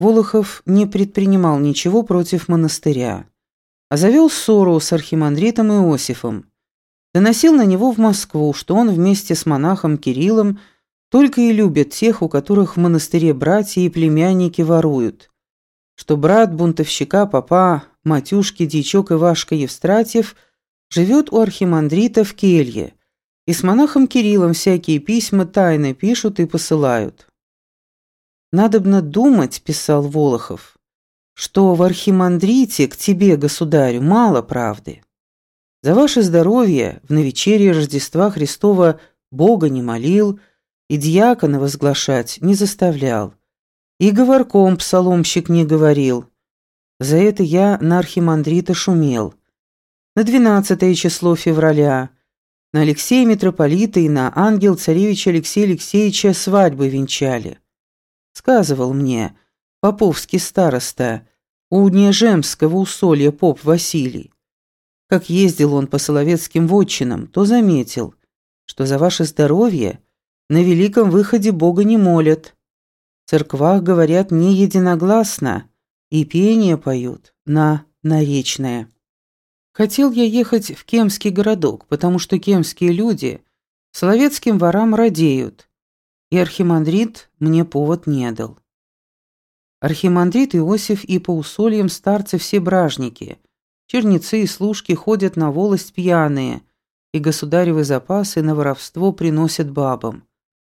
Волохов не предпринимал ничего против монастыря, а завел ссору с архимандритом Иосифом, доносил на него в Москву, что он вместе с монахом Кириллом только и любит тех, у которых в монастыре братья и племянники воруют, что брат бунтовщика попа Матюшки дьячок Ивашка Евстратьев живет у архимандрита в келье, и с монахом Кириллом всякие письма тайно пишут и посылают. «Надобно думать, — писал Волохов, — что в архимандрите к тебе, государю, мало правды. За ваше здоровье в навечерие Рождества Христова Бога не молил и дьякона возглашать не заставлял, и говорком псаломщик не говорил. За это я на архимандрита шумел. На 12 число февраля на Алексея митрополита и на ангел-царевича Алексея Алексеевича свадьбы венчали. Сказывал мне поповский староста у Нежемского усолья поп Василий. Как ездил он по соловецким вотчинам, то заметил, что за ваше здоровье на великом выходе Бога не молят. В церквах говорят не единогласно и пение поют на наречное. Хотел я ехать в Кемский городок, потому что кемские люди соловецким ворам радеют, и архимандрит мне повод не дал. Архимандрит Иосиф и по усольям старцы все бражники, черницы и служки ходят на волость пьяные, и государевы запасы на воровство приносят бабам.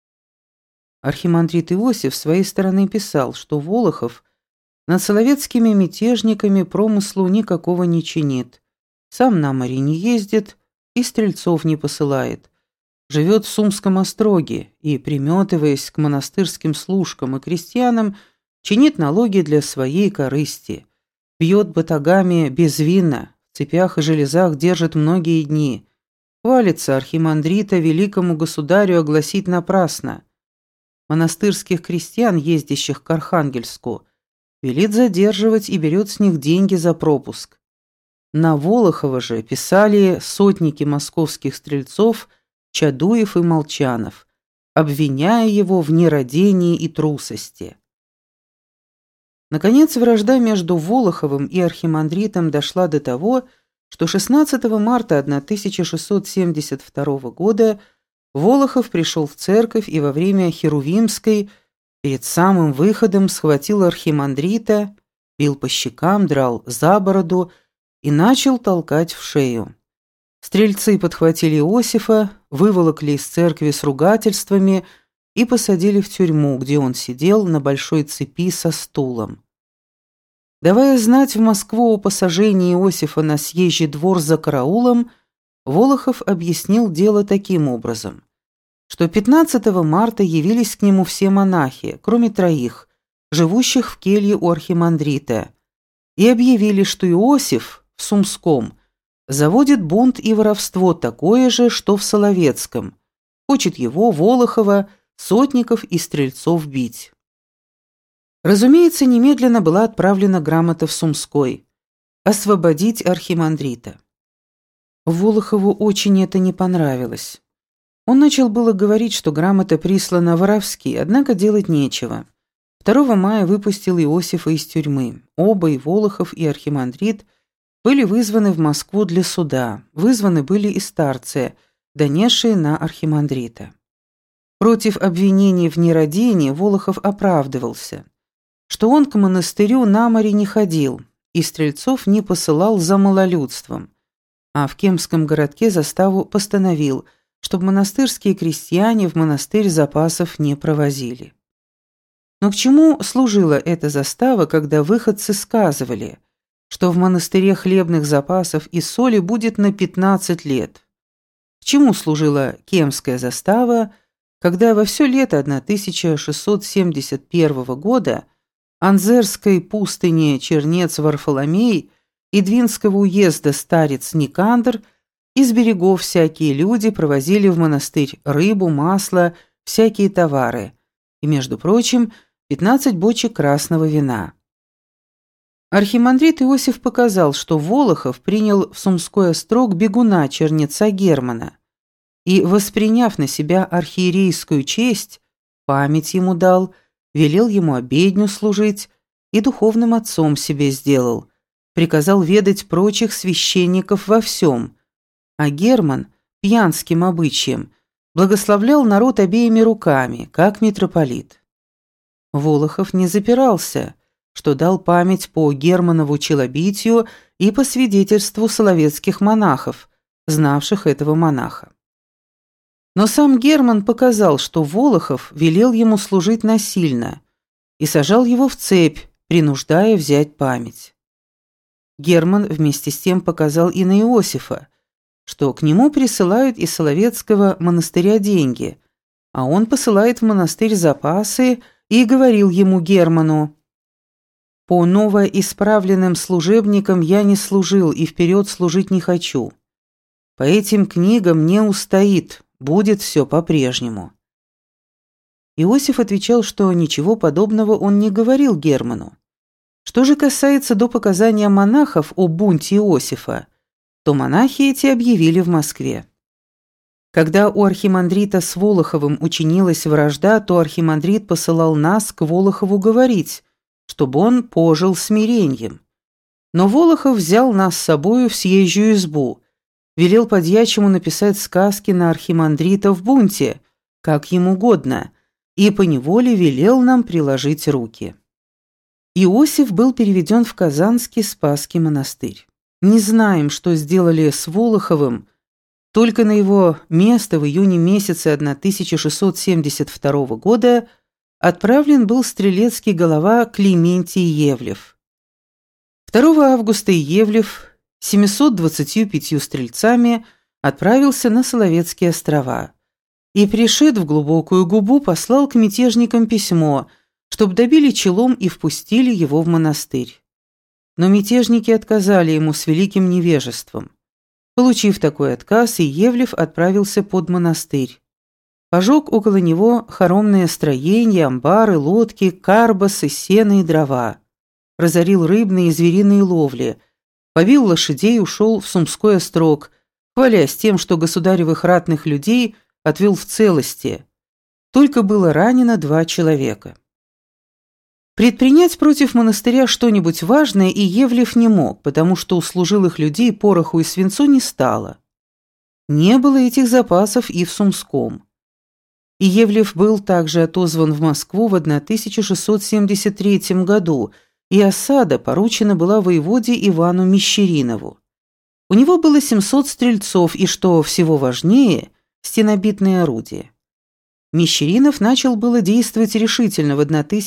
Архимандрит Иосиф с своей стороны писал, что Волохов над соловецкими мятежниками промыслу никакого не чинит, сам на море не ездит и стрельцов не посылает, живет в Сумском остроге и, приметываясь к монастырским служкам и крестьянам, чинит налоги для своей корысти, бьет батагами без вина, в цепях и железах держит многие дни, хвалится архимандрита великому государю огласить напрасно. Монастырских крестьян, ездящих к Архангельску, велит задерживать и берет с них деньги за пропуск. На Волохова же писали сотники московских стрельцов Чадуев и Молчанов, обвиняя его в нерадении и трусости. Наконец, вражда между Волоховым и архимандритом дошла до того, что 16 марта 1672 года Волохов пришел в церковь и во время Херувимской перед самым выходом схватил архимандрита, бил по щекам, драл за бороду и начал толкать в шею. Стрельцы подхватили Иосифа, выволокли из церкви с ругательствами и посадили в тюрьму, где он сидел на большой цепи со стулом. Давая знать в Москву о посажении Иосифа на съезжий двор за караулом, Волохов объяснил дело таким образом, что 15 марта явились к нему все монахи, кроме 3, живущих в келье у архимандрита, и объявили, что Иосиф в Сумском заводит бунт и воровство такое же, что в Соловецком, хочет его, Волохова, сотников и стрельцов бить. Разумеется, немедленно была отправлена грамота в Сумской освободить архимандрита. Волохову очень это не понравилось. Он начал было говорить, что грамота прислана воровски, однако делать нечего. 2 мая выпустил Иосифа из тюрьмы. Оба, и Волохов, и архимандрит, были вызваны в Москву для суда. Вызваны были и старцы, донесшие на архимандрита. Против обвинений в нерадении Волохов оправдывался, что он к монастырю на море не ходил и стрельцов не посылал за малолюдством, а в Кемском городке заставу постановил, чтобы монастырские крестьяне в монастырь запасов не провозили. Но к чему служила эта застава, когда выходцы сказывали, что в монастыре хлебных запасов и соли будет на 15 лет? К чему служила Кемская застава, когда во все лето 1671 года Анзерской пустыни чернец Варфоломей и Двинского уезда старец Никандр из берегов всякие люди провозили в монастырь рыбу, масло, всякие товары и, между прочим, 15 бочек красного вина. Архимандрит Иосиф показал, что Волохов принял в Сумской острог бегуна чернеца Германа и, восприняв на себя архиерейскую честь, память ему дал, велел ему обедню служить и духовным отцом себе сделал, приказал ведать прочих священников во всем, а Герман, пьянским обычаем, благословлял народ обеими руками, как митрополит. Волохов не запирался, что дал память по Германову челобитию и по свидетельству соловецких монахов, знавших этого монаха. Но сам Герман показал, что Волохов велел ему служить насильно и сажал его в цепь, принуждая взять память. Герман вместе с тем показал и на Иосифа, что к нему присылают из Соловецкого монастыря деньги, а он посылает в монастырь запасы и говорил ему, Герману: «По новоисправленным служебникам я не служил и вперед служить не хочу. По этим книгам не устоит, будет все по-прежнему». Иосиф отвечал, что ничего подобного он не говорил Герману. Что же касается до показания монахов о бунте Иосифа, то монахи эти объявили в Москве. Когда у архимандрита с Волоховым учинилась вражда, то архимандрит посылал нас к Волохову говорить, чтобы он пожил смирением. Но Волохов взял нас с собою в съезжую избу, велел подьячему написать сказки на архимандрита в бунте, как ему угодно, и поневоле велел нам приложить руки. Иосиф был переведен в Казанский Спасский монастырь. Не знаем, что сделали с Волоховым, только на его место в июне месяце 1672 года отправлен был стрелецкий голова Климентий Евлев. 2 августа Евлев 725 стрельцами отправился на Соловецкие острова и, пришед в Глубокую Губу, послал к мятежникам письмо, чтобы добили челом и впустили его в монастырь. Но мятежники отказали ему с великим невежеством. Получив такой отказ, Евлев отправился под монастырь. Пожег около него хоромные строения, амбары, лодки, карбасы, сено и дрова. Разорил рыбные и звериные ловли. Побил лошадей и ушел в Сумской острог, хвалясь тем, что государевых ратных людей отвел в целости. Только было ранено 2 человека. Предпринять против монастыря что-нибудь важное и Евлев не мог, потому что у служилых людей пороху и свинцу не стало. Не было этих запасов и в Сумском. И Евлев был также отозван в Москву в 1673 году, и осада поручена была воеводе Ивану Мещеринову. У него было 700 стрельцов и, что всего важнее, стенобитные орудия. Мещеринов начал было действовать решительно в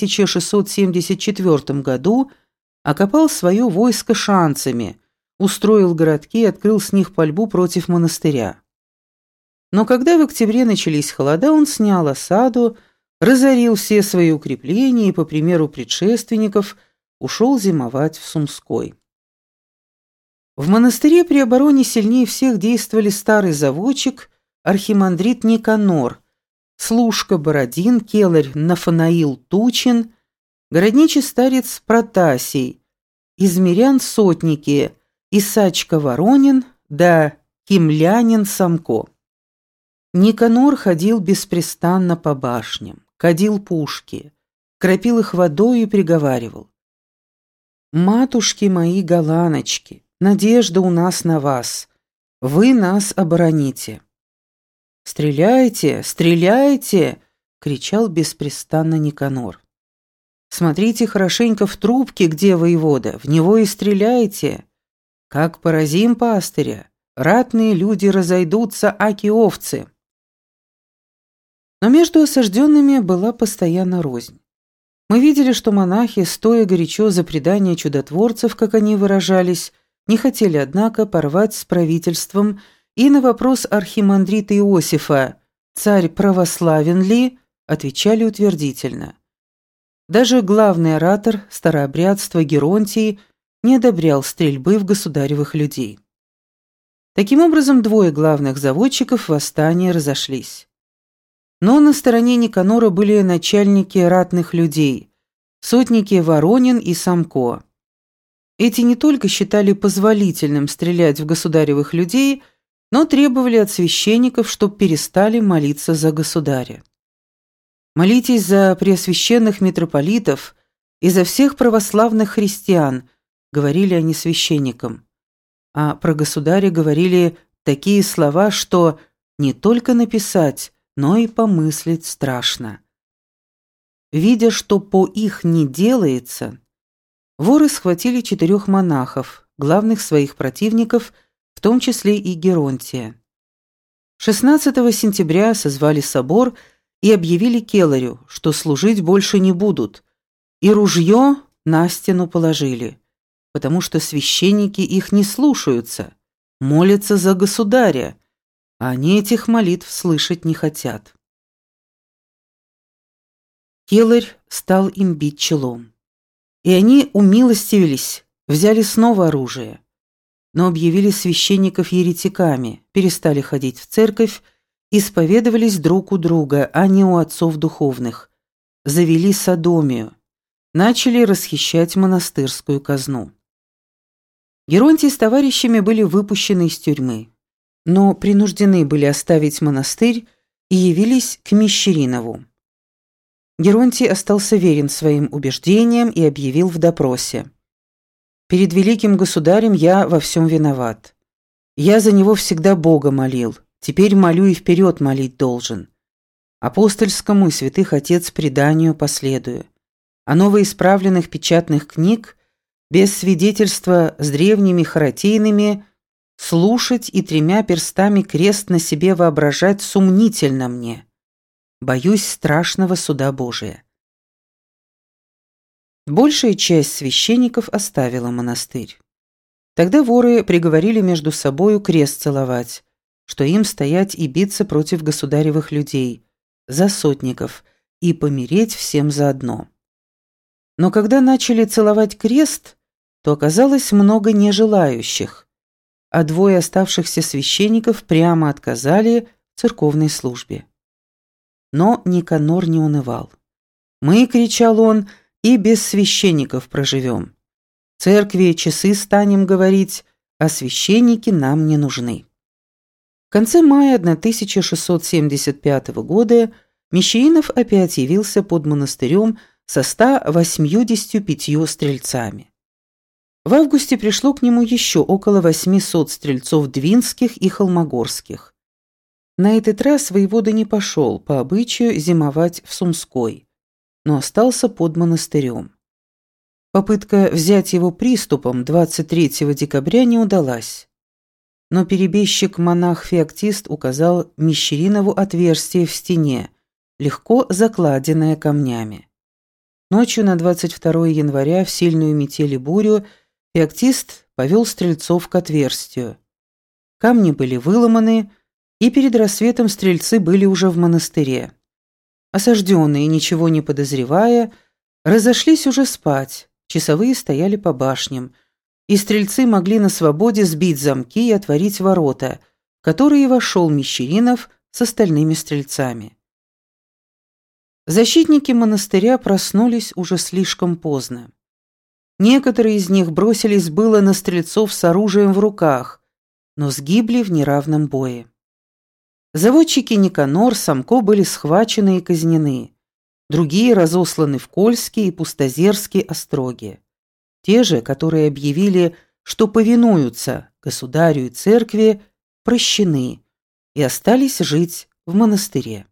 1674 году, окопал свое войско шанцами, устроил городки и открыл с них пальбу против монастыря. Но когда в октябре начались холода, он снял осаду, разорил все свои укрепления и, по примеру предшественников, ушел зимовать в Сумской. В монастыре при обороне сильнее всех действовали старый заводчик, архимандрит Никанор, служка Бородин, келарь Нафанаил Тучин, городничий старец Протасий, из мирян сотники Исачка Воронин да кимлянин Самко. Никанор ходил беспрестанно по башням, кадил пушки, кропил их водой и приговаривал: «Матушки мои голаночки, надежда у нас на вас, вы нас обороните». «Стреляйте, стреляйте!» — кричал беспрестанно Никанор. «Смотрите хорошенько в трубке, где воевода, в него и стреляйте. Как поразим пастыря, ратные люди разойдутся, аки овцы». Но между осажденными была постоянно рознь. Мы видели, что монахи, стоя горячо за предание чудотворцев, как они выражались, не хотели, однако, порвать с правительством, и на вопрос архимандрита Иосифа «Царь православен ли?» отвечали утвердительно. Даже главный оратор старообрядства Геронтий не одобрял стрельбы в государевых людей. Таким образом, 2 главных заводчиков восстания разошлись. Но на стороне Никанора были начальники ратных людей, сотники Воронин и Самко. Эти не только считали позволительным стрелять в государевых людей, но требовали от священников, чтоб перестали молиться за государя. «Молитесь за преосвященных митрополитов, изо всех православных христиан, говорили они священникам. А про государя говорили такие слова, что не только написать, но и помыслить страшно. Видя, что по их не делается, воры схватили 4 монахов, главных своих противников, в том числе и Геронтия. 16 сентября созвали собор и объявили келарю, что служить больше не будут, и ружье на стену положили, потому что священники их не слушаются, молятся за государя, а они этих молитв слышать не хотят. Келарь стал им бить челом, и они умилостивились, взяли снова оружие, но объявили священников еретиками, перестали ходить в церковь, исповедовались друг у друга, а не у отцов духовных, завели содомию, начали расхищать монастырскую казну. Геронтий с товарищами были выпущены из тюрьмы, но принуждены были оставить монастырь и явились к Мещеринову. Геронтий остался верен своим убеждениям и объявил в допросе: «Перед великим государем я во всем виноват. Я за него всегда Бога молил, теперь молю и вперед молить должен. Апостольскому и святых отец преданию последую. А новоисправленных печатных книг без свидетельства с древними харатейными слушать и 3 перстами крест на себе воображать сумнительно мне. Боюсь страшного суда Божия». Большая часть священников оставила монастырь. Тогда воры приговорили между собою крест целовать, что им стоять и биться против государевых людей, за сотников, и помереть всем заодно. Но когда начали целовать крест, то оказалось много нежелающих, а 2 оставшихся священников прямо отказали в церковной службе. Но Никанор не унывал. «Мы, — кричал он, — и без священников проживем. Церкви часы станем говорить, а священники нам не нужны». В конце мая 1675 года Мещеринов опять явился под монастырем со 185 стрельцами. В августе пришло к нему еще около 800 стрельцов двинских и холмогорских. На этот раз воевода не пошел по обычаю зимовать в Сумской, но остался под монастырем. Попытка взять его приступом 23 декабря не удалась, но перебежчик-монах Феоктист указал Мещеринову отверстие в стене, легко закладенное камнями. Ночью на 22 января в сильную метель и бурю Феоктист повел стрельцов к отверстию. Камни были выломаны, и перед рассветом стрельцы были уже в монастыре. Осажденные, ничего не подозревая, разошлись уже спать, часовые стояли по башням, и стрельцы могли на свободе сбить замки и отворить ворота, в которые вошел Мещеринов с остальными стрельцами. Защитники монастыря проснулись уже слишком поздно. Некоторые из них бросились было на стрельцов с оружием в руках, но сгибли в неравном бое. Заводчики Никанор, Самко были схвачены и казнены, другие разосланы в Кольские и Пустозерские остроги. Те же, которые объявили, что повинуются государю и церкви, прощены и остались жить в монастыре.